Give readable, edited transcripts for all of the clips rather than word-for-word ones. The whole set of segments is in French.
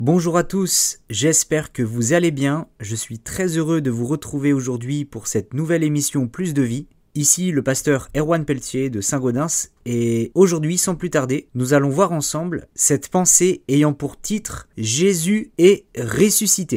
Bonjour à tous, j'espère que vous allez bien. Je suis très heureux de vous retrouver aujourd'hui pour cette nouvelle émission Plus de vie. Ici le pasteur Erwan Pelletier de Saint-Gaudens et aujourd'hui sans plus tarder, nous allons voir ensemble cette pensée ayant pour titre « Jésus est ressuscité ».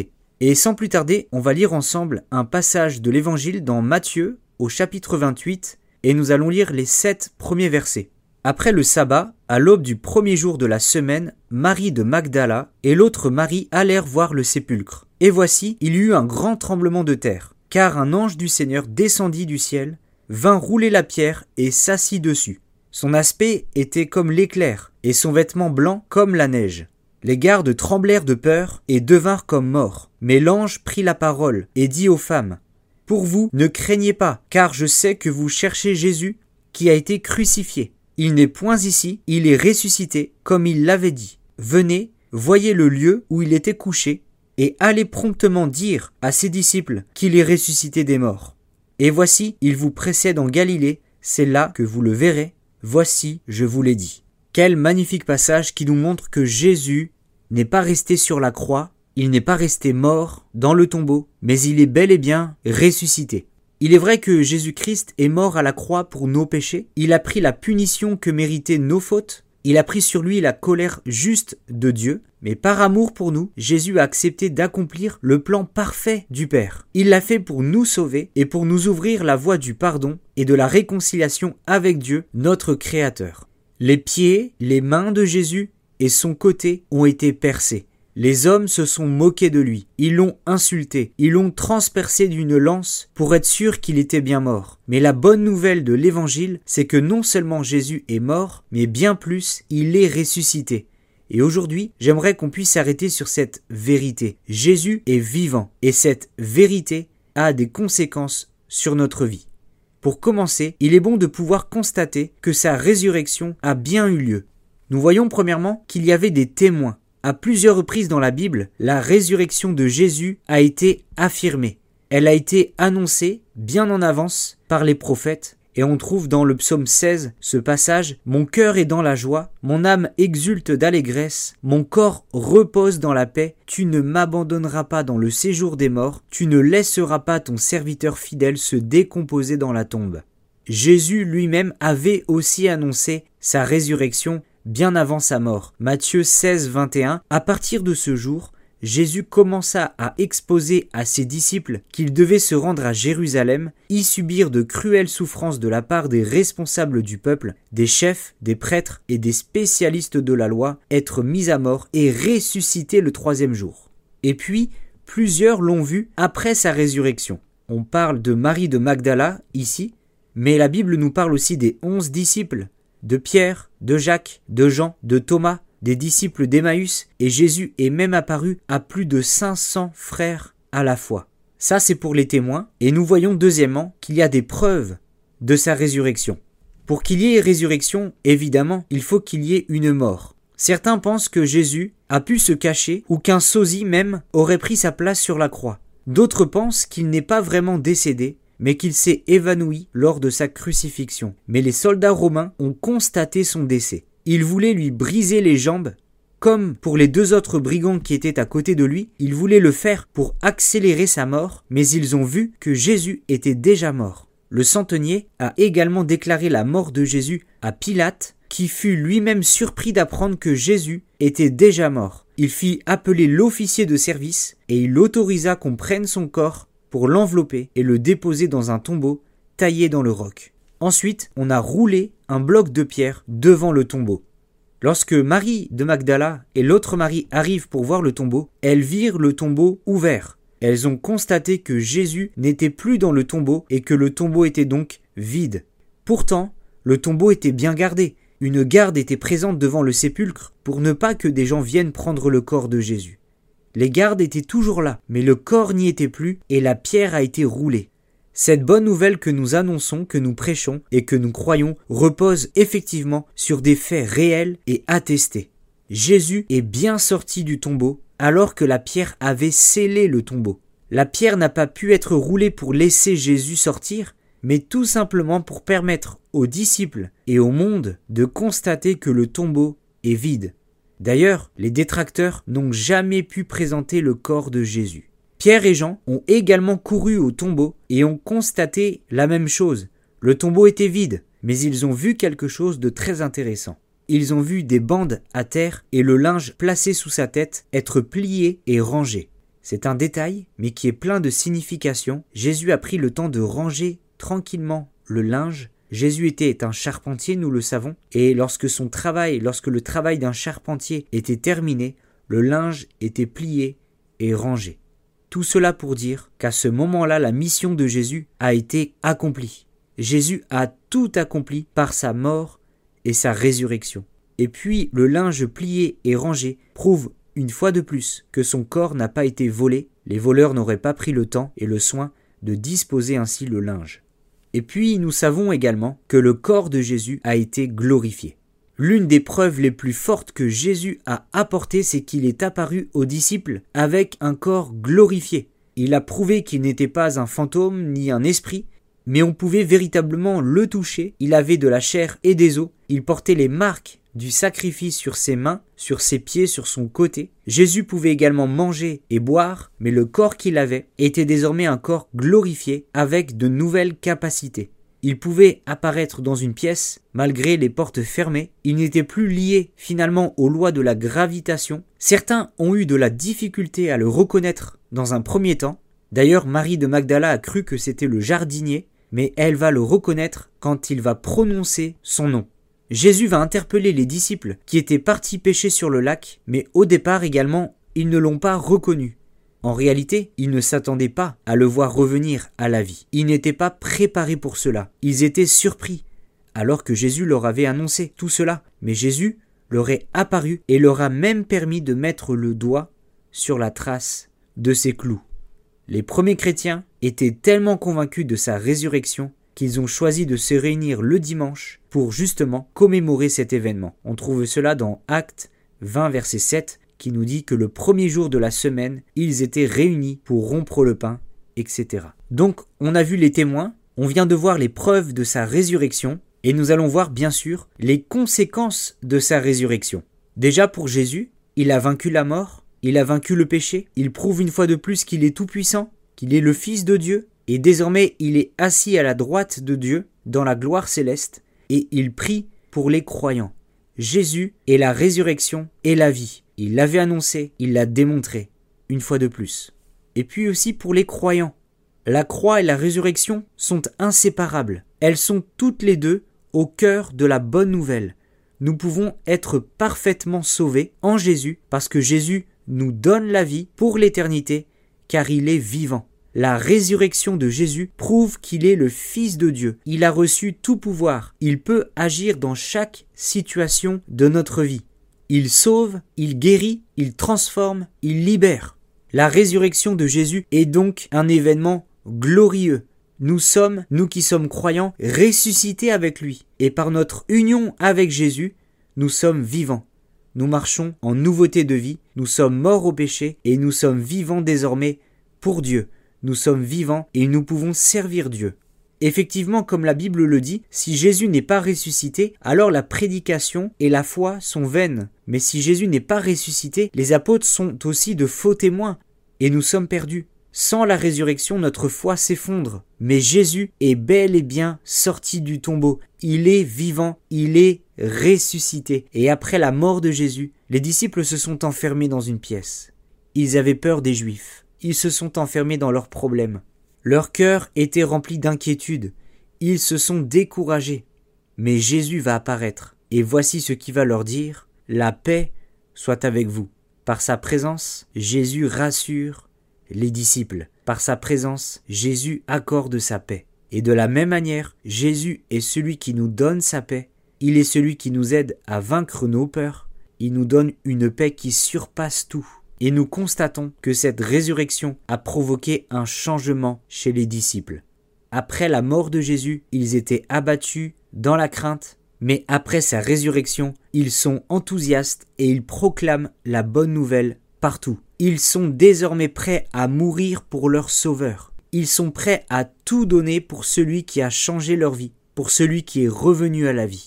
Et sans plus tarder, on va lire ensemble un passage de l'évangile dans Matthieu au chapitre 28 et nous allons lire les 7 premiers versets. Après le sabbat, à l'aube du premier jour de la semaine, Marie de Magdala et l'autre Marie allèrent voir le sépulcre. Et voici, il y eut un grand tremblement de terre, car un ange du Seigneur descendit du ciel, vint rouler la pierre et s'assit dessus. Son aspect était comme l'éclair, et son vêtement blanc comme la neige. Les gardes tremblèrent de peur et devinrent comme morts. Mais l'ange prit la parole et dit aux femmes : « Pour vous, ne craignez pas, car je sais que vous cherchez Jésus, qui a été crucifié. Il n'est point ici, il est ressuscité, comme il l'avait dit. Venez, voyez le lieu où il était couché, et allez promptement dire à ses disciples qu'il est ressuscité des morts. Et voici, il vous précède en Galilée, c'est là que vous le verrez. Voici, je vous l'ai dit. » Quel magnifique passage qui nous montre que Jésus n'est pas resté sur la croix, il n'est pas resté mort dans le tombeau, mais il est bel et bien ressuscité. Il est vrai que Jésus-Christ est mort à la croix pour nos péchés, il a pris la punition que méritaient nos fautes, il a pris sur lui la colère juste de Dieu, mais par amour pour nous, Jésus a accepté d'accomplir le plan parfait du Père. Il l'a fait pour nous sauver et pour nous ouvrir la voie du pardon et de la réconciliation avec Dieu, notre Créateur. Les pieds, les mains de Jésus et son côté ont été percés. Les hommes se sont moqués de lui, ils l'ont insulté, ils l'ont transpercé d'une lance pour être sûr qu'il était bien mort. Mais la bonne nouvelle de l'évangile, c'est que non seulement Jésus est mort, mais bien plus, il est ressuscité. Et aujourd'hui, j'aimerais qu'on puisse s'arrêter sur cette vérité. Jésus est vivant et cette vérité a des conséquences sur notre vie. Pour commencer, il est bon de pouvoir constater que sa résurrection a bien eu lieu. Nous voyons premièrement qu'il y avait des témoins. À plusieurs reprises dans la Bible, la résurrection de Jésus a été affirmée. Elle a été annoncée bien en avance par les prophètes. Et on trouve dans le psaume 16 ce passage « Mon cœur est dans la joie, mon âme exulte d'allégresse, mon corps repose dans la paix, tu ne m'abandonneras pas dans le séjour des morts, tu ne laisseras pas ton serviteur fidèle se décomposer dans la tombe. » Jésus lui-même avait aussi annoncé sa résurrection bien avant sa mort. Matthieu 16, 21. À partir de ce jour, Jésus commença à exposer à ses disciples qu'ils devaient se rendre à Jérusalem, y subir de cruelles souffrances de la part des responsables du peuple, des chefs, des prêtres et des spécialistes de la loi, être mis à mort et ressusciter le 3e jour. Et puis, plusieurs l'ont vu après sa résurrection. On parle de Marie de Magdala ici, mais la Bible nous parle aussi des 11 disciples, de Pierre, de Jacques, de Jean, de Thomas, des disciples d'Emmaüs, et Jésus est même apparu à plus de 500 frères à la fois. Ça, c'est pour les témoins, et nous voyons deuxièmement qu'il y a des preuves de sa résurrection. Pour qu'il y ait résurrection, évidemment, il faut qu'il y ait une mort. Certains pensent que Jésus a pu se cacher ou qu'un sosie même aurait pris sa place sur la croix. D'autres pensent qu'il n'est pas vraiment décédé, mais qu'il s'est évanoui lors de sa crucifixion. Mais les soldats romains ont constaté son décès. Ils voulaient lui briser les jambes, comme pour les 2 autres brigands qui étaient à côté de lui, ils voulaient le faire pour accélérer sa mort, mais ils ont vu que Jésus était déjà mort. Le centenier a également déclaré la mort de Jésus à Pilate, qui fut lui-même surpris d'apprendre que Jésus était déjà mort. Il fit appeler l'officier de service et il autorisa qu'on prenne son corps pour l'envelopper et le déposer dans un tombeau taillé dans le roc. Ensuite, on a roulé un bloc de pierre devant le tombeau. Lorsque Marie de Magdala et l'autre Marie arrivent pour voir le tombeau, elles virent le tombeau ouvert. Elles ont constaté que Jésus n'était plus dans le tombeau et que le tombeau était donc vide. Pourtant, le tombeau était bien gardé. Une garde était présente devant le sépulcre pour ne pas que des gens viennent prendre le corps de Jésus. Les gardes étaient toujours là, mais le corps n'y était plus et la pierre a été roulée. Cette bonne nouvelle que nous annonçons, que nous prêchons et que nous croyons repose effectivement sur des faits réels et attestés. Jésus est bien sorti du tombeau alors que la pierre avait scellé le tombeau. La pierre n'a pas pu être roulée pour laisser Jésus sortir, mais tout simplement pour permettre aux disciples et au monde de constater que le tombeau est vide. D'ailleurs, les détracteurs n'ont jamais pu présenter le corps de Jésus. Pierre et Jean ont également couru au tombeau et ont constaté la même chose. Le tombeau était vide, mais ils ont vu quelque chose de très intéressant. Ils ont vu des bandes à terre et le linge placé sous sa tête être plié et rangé. C'est un détail, mais qui est plein de signification. Jésus a pris le temps de ranger tranquillement le linge. Jésus était un charpentier, nous le savons, et lorsque le travail d'un charpentier était terminé, le linge était plié et rangé. Tout cela pour dire qu'à ce moment-là, la mission de Jésus a été accomplie. Jésus a tout accompli par sa mort et sa résurrection. Et puis, le linge plié et rangé prouve une fois de plus que son corps n'a pas été volé. Les voleurs n'auraient pas pris le temps et le soin de disposer ainsi le linge. Et puis, nous savons également que le corps de Jésus a été glorifié. L'une des preuves les plus fortes que Jésus a apportées, c'est qu'il est apparu aux disciples avec un corps glorifié. Il a prouvé qu'il n'était pas un fantôme ni un esprit, mais on pouvait véritablement le toucher. Il avait de la chair et des os. Il portait les marques du sacrifice sur ses mains, sur ses pieds, sur son côté. Jésus pouvait également manger et boire, mais le corps qu'il avait était désormais un corps glorifié avec de nouvelles capacités. Il pouvait apparaître dans une pièce malgré les portes fermées. Il n'était plus lié finalement aux lois de la gravitation. Certains ont eu de la difficulté à le reconnaître dans un premier temps. D'ailleurs, Marie de Magdala a cru que c'était le jardinier, mais elle va le reconnaître quand il va prononcer son nom. Jésus va interpeller les disciples qui étaient partis pêcher sur le lac, mais au départ également, ils ne l'ont pas reconnu. En réalité, ils ne s'attendaient pas à le voir revenir à la vie. Ils n'étaient pas préparés pour cela. Ils étaient surpris, alors que Jésus leur avait annoncé tout cela. Mais Jésus leur est apparu et leur a même permis de mettre le doigt sur la trace de ses clous. Les premiers chrétiens étaient tellement convaincus de sa résurrection qu'ils ont choisi de se réunir le dimanche pour justement commémorer cet événement. On trouve cela dans Actes 20, verset 7, qui nous dit que le premier jour de la semaine, ils étaient réunis pour rompre le pain, etc. Donc, on a vu les témoins, on vient de voir les preuves de sa résurrection, et nous allons voir bien sûr les conséquences de sa résurrection. Déjà pour Jésus, il a vaincu la mort, il a vaincu le péché, il prouve une fois de plus qu'il est tout-puissant, qu'il est le Fils de Dieu, et désormais il est assis à la droite de Dieu dans la gloire céleste, et il prie pour les croyants. Jésus est la résurrection et la vie. Il l'avait annoncé, il l'a démontré, une fois de plus. Et puis aussi pour les croyants. La croix et la résurrection sont inséparables. Elles sont toutes les deux au cœur de la bonne nouvelle. Nous pouvons être parfaitement sauvés en Jésus parce que Jésus nous donne la vie pour l'éternité car il est vivant. La résurrection de Jésus prouve qu'il est le Fils de Dieu. Il a reçu tout pouvoir. Il peut agir dans chaque situation de notre vie. Il sauve, il guérit, il transforme, il libère. La résurrection de Jésus est donc un événement glorieux. Nous sommes, nous qui sommes croyants, ressuscités avec lui. Et par notre union avec Jésus, nous sommes vivants. Nous marchons en nouveauté de vie. Nous sommes morts au péché et nous sommes vivants désormais pour Dieu. Nous sommes vivants et nous pouvons servir Dieu. Effectivement, comme la Bible le dit, si Jésus n'est pas ressuscité, alors la prédication et la foi sont vaines. Mais si Jésus n'est pas ressuscité, les apôtres sont aussi de faux témoins et nous sommes perdus. Sans la résurrection, notre foi s'effondre. Mais Jésus est bel et bien sorti du tombeau. Il est vivant, il est ressuscité. Et après la mort de Jésus, les disciples se sont enfermés dans une pièce. Ils avaient peur des Juifs. Ils se sont enfermés dans leurs problèmes. Leur cœur était rempli d'inquiétude. Ils se sont découragés. Mais Jésus va apparaître. Et voici ce qu'il va leur dire. La paix soit avec vous. Par sa présence, Jésus rassure les disciples. Par sa présence, Jésus accorde sa paix. Et de la même manière, Jésus est celui qui nous donne sa paix. Il est celui qui nous aide à vaincre nos peurs. Il nous donne une paix qui surpasse tout. Et nous constatons que cette résurrection a provoqué un changement chez les disciples. Après la mort de Jésus, ils étaient abattus dans la crainte, mais après sa résurrection, ils sont enthousiastes et ils proclament la bonne nouvelle partout. Ils sont désormais prêts à mourir pour leur Sauveur. Ils sont prêts à tout donner pour celui qui a changé leur vie, pour celui qui est revenu à la vie.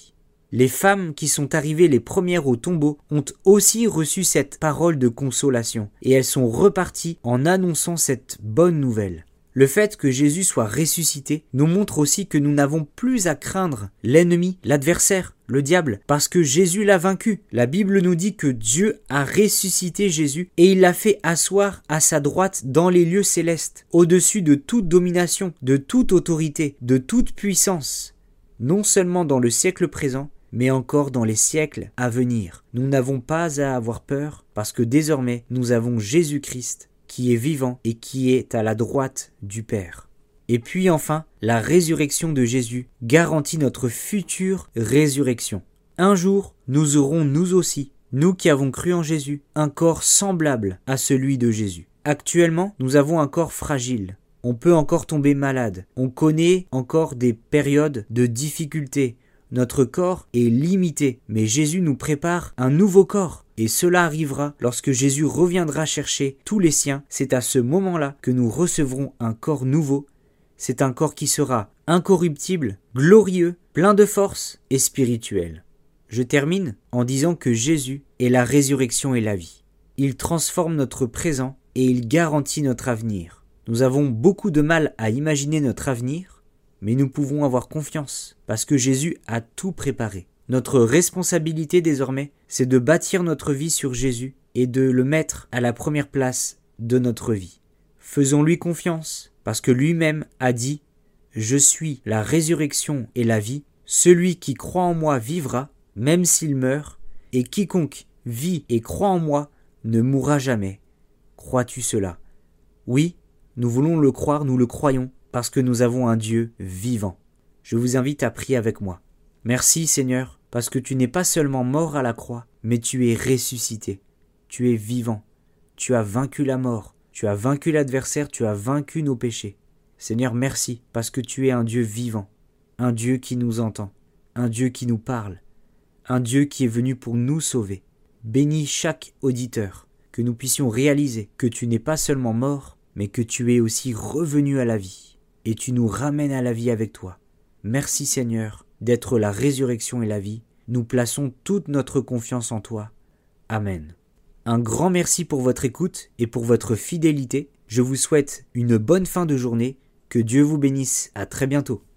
Les femmes qui sont arrivées les premières au tombeau ont aussi reçu cette parole de consolation et elles sont reparties en annonçant cette bonne nouvelle. Le fait que Jésus soit ressuscité nous montre aussi que nous n'avons plus à craindre l'ennemi, l'adversaire, le diable, parce que Jésus l'a vaincu. La Bible nous dit que Dieu a ressuscité Jésus et il l'a fait asseoir à sa droite dans les lieux célestes, au-dessus de toute domination, de toute autorité, de toute puissance, non seulement dans le siècle présent, mais encore dans les siècles à venir. Nous n'avons pas à avoir peur parce que désormais nous avons Jésus-Christ qui est vivant et qui est à la droite du Père. Et puis enfin, la résurrection de Jésus garantit notre future résurrection. Un jour, nous aurons nous aussi, nous qui avons cru en Jésus, un corps semblable à celui de Jésus. Actuellement, nous avons un corps fragile. On peut encore tomber malade. On connaît encore des périodes de difficultés. Notre corps est limité, mais Jésus nous prépare un nouveau corps. Et cela arrivera lorsque Jésus reviendra chercher tous les siens. C'est à ce moment-là que nous recevrons un corps nouveau. C'est un corps qui sera incorruptible, glorieux, plein de force et spirituel. Je termine en disant que Jésus est la résurrection et la vie. Il transforme notre présent et il garantit notre avenir. Nous avons beaucoup de mal à imaginer notre avenir, mais nous pouvons avoir confiance parce que Jésus a tout préparé. Notre responsabilité désormais, c'est de bâtir notre vie sur Jésus et de le mettre à la première place de notre vie. Faisons-lui confiance parce que lui-même a dit « Je suis la résurrection et la vie, celui qui croit en moi vivra, même s'il meurt, et quiconque vit et croit en moi ne mourra jamais. » Crois-tu cela? Oui, nous voulons le croire, nous le croyons, parce que nous avons un Dieu vivant. Je vous invite à prier avec moi. Merci Seigneur, parce que tu n'es pas seulement mort à la croix, mais tu es ressuscité. Tu es vivant. Tu as vaincu la mort. Tu as vaincu l'adversaire. Tu as vaincu nos péchés. Seigneur, merci, parce que tu es un Dieu vivant. Un Dieu qui nous entend. Un Dieu qui nous parle. Un Dieu qui est venu pour nous sauver. Bénis chaque auditeur, que nous puissions réaliser que tu n'es pas seulement mort, mais que tu es aussi revenu à la vie. Et tu nous ramènes à la vie avec toi. Merci Seigneur d'être la résurrection et la vie. Nous plaçons toute notre confiance en toi. Amen. Un grand merci pour votre écoute et pour votre fidélité. Je vous souhaite une bonne fin de journée. Que Dieu vous bénisse. À très bientôt.